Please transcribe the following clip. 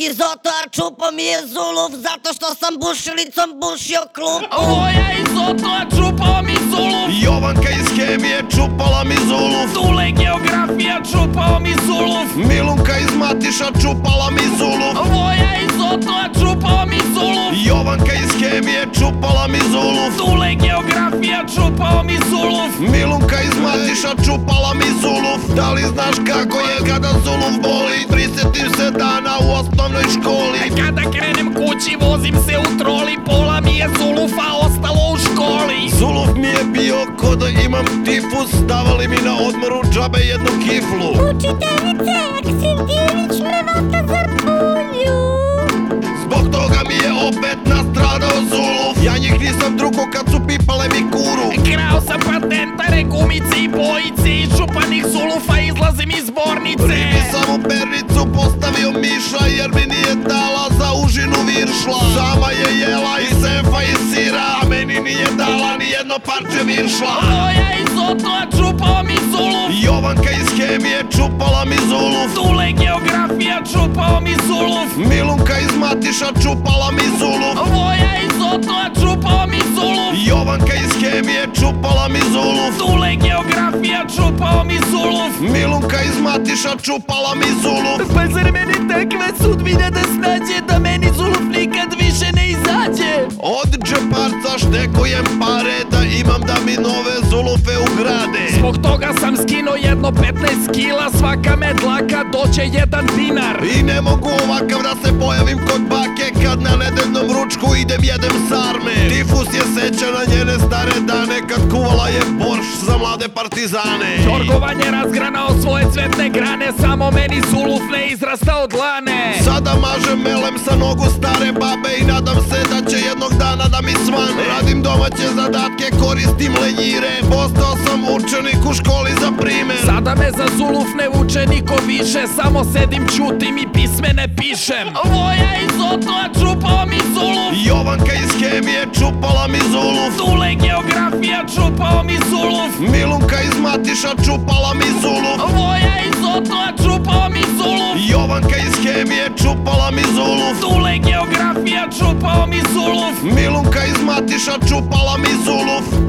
Zotar, čupo mi je Zuluf, zato što sam bušilicom bušio klupu. Voja iz Zotora, čupao mi Zuluf. Jovanka iz Hemije, čupala mi Zuluf. Tule geografija, čupao mi Zuluf. Milunka iz Matiša, čupala mi Zuluf. Voja iz Zotora, čupao mi Zuluf. Jovanka iz Hemije, čupala mi Zuluf. Tule geografija, čupao mi Zuluf. Milunka iz Matiša, čupala mi Zuluf. Da li znaš kako je kada Zuluf boli? Prisjetim se dana u osnovnoj školi. Kada krenem kući, vozim se u troli. Pola mi je Zulufa ostalo u školi. Zuluf mi je bio ko da imam tifus. Davali mi na odmoru džabe jednu kiflu. Učiteljice, Aksentijević me vata za pulju. Zbog toga mi je opet nastradao Zuluf. Ja njih nisam drugo kad su pipale mi kuru. Krao sam patentare, gumice i bojice. Iz čupanih Zulufa izlazim iz zbornice. Primi sam u pernicu postavio miša, jer mi nije dala za užinu viršla. Sama je jela i sefa i sira, a meni nije dala ni jedno parče viršla. Voja iz Zotora, čupao mi Zuluf. Jovanka iz Hemije, čupala mi Zuluf. Tule geografija, čupao mi Zuluf. Milunka iz Matiša, čupala mi Zuluf. Voja iz Zotora, čupao mi Zuluf. Jovanka iz Hemije, čupala mi Zuluf. Tule geografija, čupao mi Zuluf. Milunka iz Matiša, čupala mi Zuluf. Pa zar meni takva sudbina da snađe, da meni Zuluf nikad više ne izađe? Od džeparca štekujem pare, da imam da mi nove Zulufe ugrade. Zbog toga sam skinuo jedno 15 kila, svaka me dlaka doće 1 dinar. I ne mogu ovakav da se pojavim kod bake, kad na nedeljnom ručku idem jedem sarme. Tifus je seća na njene stare dane, kad kuvala je borš za mlade partizane. Jorgovan je razgranao svoje cvetne grane, samo meni Zuluf ne izrasta od lane. Sada mažem melem sa nogu stare babe i nadam se da će jednog dana da mi svane. Radim domaće zadatke, koristim lenjire, postao sam učenik u školi za primer. Sada me za Zuluf ne vuče niko više, samo sedim, ćutim i pisme ne pišem. Voja iz Zotora, čupao mi Zuluf. Jovanka iz Hemije, čupala mi Zuluf. Tule geografija, čupao mi Zuluf. Milunka iz Matiša, čupala mi Zuluf. Voja iz Zotora, čupao mi Zuluf. Jovanka iz Hemije, čupala mi Zuluf. Tule geografija, čupao mi Zuluf. Milunka iz Matiša, čupala mi Zuluf.